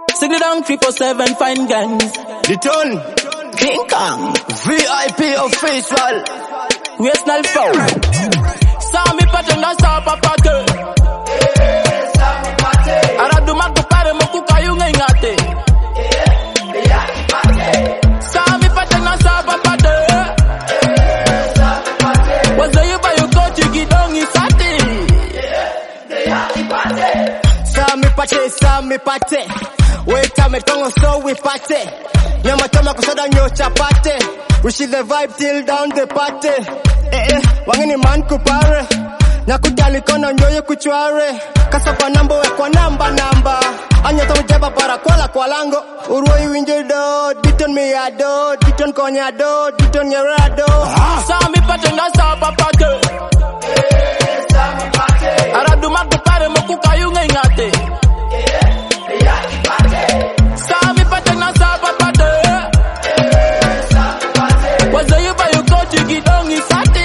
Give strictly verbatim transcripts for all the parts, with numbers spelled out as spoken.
Signal down triple seven fine gangs. The tone, King Kong, V I P official. Waste no foul. Saw me pattern na sa papate. Saw me pattern. Aradu magpapare mo kukayo ngayngate. Saw me pattern na sa papate. Waza yuba yuko chigidong isate. Saw me pattern, saw me pattern. Wait a minute, tongo so we party. Nyama tama kusoda nyo chapate. We see the vibe till down the party. Eh eh, wangini man kupare. Nakutali kona nyoye kuchware. Kasapa nambo we kwa namba namba. Anyata ujeba para kwala kwa lango. Uroi winje do, diton mi ya do, diton konya do, diton yara do. Saw me pattern na sa papate. Saw me pattern. Aradu magpapare mo kukayo ngayngate. Sabi pate na sa papate. Waza yuba yuko chigidong isate.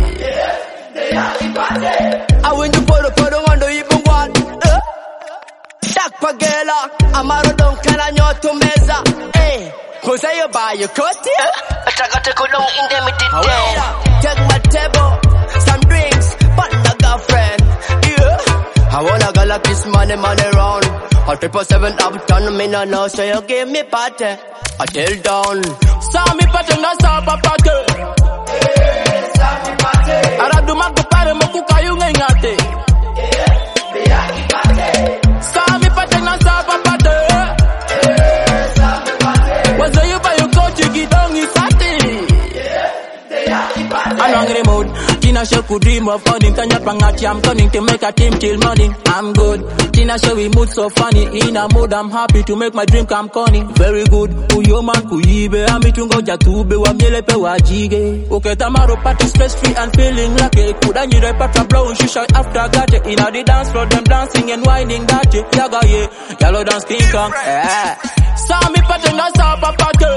Awin you polo polo ngondo ibungwan. Dak pagela amaro don kana nyoto meza. Eh, Jose yuba yukoti. Atagate kulong indemnity day. Take my table, some drinks, but the girlfriend. Yeah, I wanna go like this money money round. All triple seven uptown, me no know, so you give me party. I tell down. Saw me pate na sa papate. Saw me party. Aradu magpapare mo kukayo ngayngate. Saw me pate na sa papate. Waza yuba yuko chigidong isate. Along the mood, Tina show could dream of running. Can you pangati? I'm turning to make a team till morning. I'm good. Tina show we mood so funny. In a mood, I'm happy to make my dream come corny. Very good. Uyo man kuibe. Ami tungo jatube wa mielepe wa jige. Okay, tamaro party stress free and feeling lucky. Kuda nyire patra blow shisha after gate. In a the dance floor, them dancing and whining that. Yaga ye, yellow dance King Kong. Eh. Saw me pattern na sa papate.